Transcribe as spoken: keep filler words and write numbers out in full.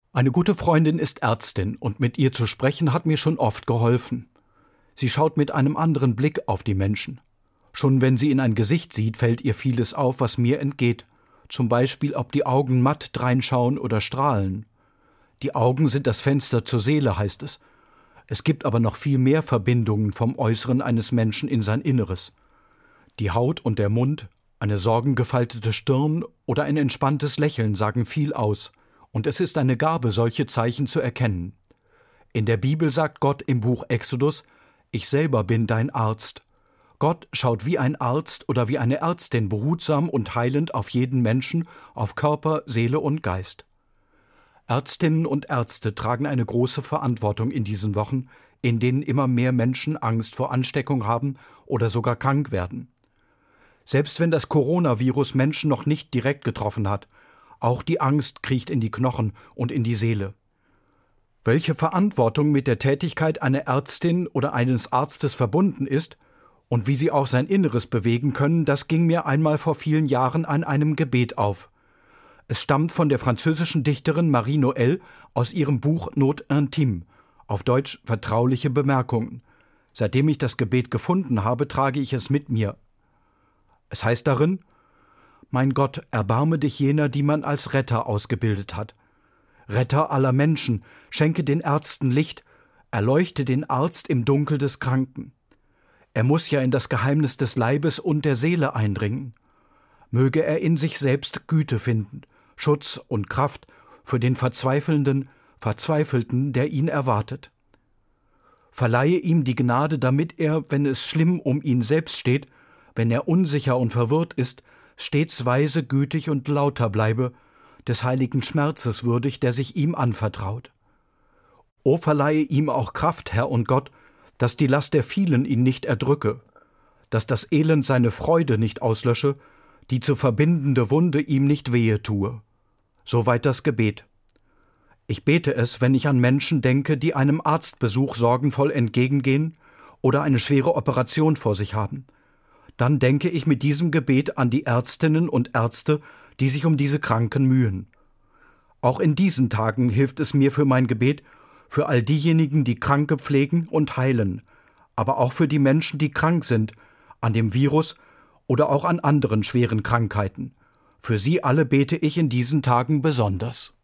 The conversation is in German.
Eine gute Freundin ist Ärztin und mit ihr zu sprechen hat mir schon oft geholfen. Sie schaut mit einem anderen Blick auf die Menschen. Schon wenn sie in ein Gesicht sieht, fällt ihr vieles auf, was mir entgeht. Zum Beispiel, ob die Augen matt dreinschauen oder strahlen. Die Augen sind das Fenster zur Seele, heißt es. Es gibt aber noch viel mehr Verbindungen vom Äußeren eines Menschen in sein Inneres. Die Haut und der Mund, eine sorgengefaltete Stirn oder ein entspanntes Lächeln sagen viel aus. Und es ist eine Gabe, solche Zeichen zu erkennen. In der Bibel sagt Gott im Buch Exodus: Ich selber bin dein Arzt. Gott schaut wie ein Arzt oder wie eine Ärztin behutsam und heilend auf jeden Menschen, auf Körper, Seele und Geist. Ärztinnen und Ärzte tragen eine große Verantwortung in diesen Wochen, in denen immer mehr Menschen Angst vor Ansteckung haben oder sogar krank werden. Selbst wenn das Coronavirus Menschen noch nicht direkt getroffen hat, auch die Angst kriecht in die Knochen und in die Seele. Welche Verantwortung mit der Tätigkeit einer Ärztin oder eines Arztes verbunden ist und wie sie auch sein Inneres bewegen können, das ging mir einmal vor vielen Jahren an einem Gebet auf. Es stammt von der französischen Dichterin Marie Noël aus ihrem Buch Note intime, auf Deutsch Vertrauliche Bemerkungen. Seitdem ich das Gebet gefunden habe, trage ich es mit mir. Es heißt darin: Mein Gott, erbarme dich jener, die man als Retter ausgebildet hat. Retter aller Menschen, schenke den Ärzten Licht, erleuchte den Arzt im Dunkel des Kranken. Er muss ja in das Geheimnis des Leibes und der Seele eindringen. Möge er in sich selbst Güte finden, Schutz und Kraft für den Verzweifelnden, Verzweifelten, der ihn erwartet. Verleihe ihm die Gnade, damit er, wenn es schlimm um ihn selbst steht, wenn er unsicher und verwirrt ist, stets weise, gütig und lauter bleibe, des heiligen Schmerzes würdig, der sich ihm anvertraut. O verleihe ihm auch Kraft, Herr und Gott, dass die Last der vielen ihn nicht erdrücke, dass das Elend seine Freude nicht auslösche, die zu verbindende Wunde ihm nicht wehe tue. Soweit das Gebet. Ich bete es, wenn ich an Menschen denke, die einem Arztbesuch sorgenvoll entgegengehen oder eine schwere Operation vor sich haben. Dann denke ich mit diesem Gebet an die Ärztinnen und Ärzte, die sich um diese Kranken mühen. Auch in diesen Tagen hilft es mir für mein Gebet, für all diejenigen, die Kranke pflegen und heilen, aber auch für die Menschen, die krank sind, an dem Virus oder auch an anderen schweren Krankheiten. Für sie alle bete ich in diesen Tagen besonders.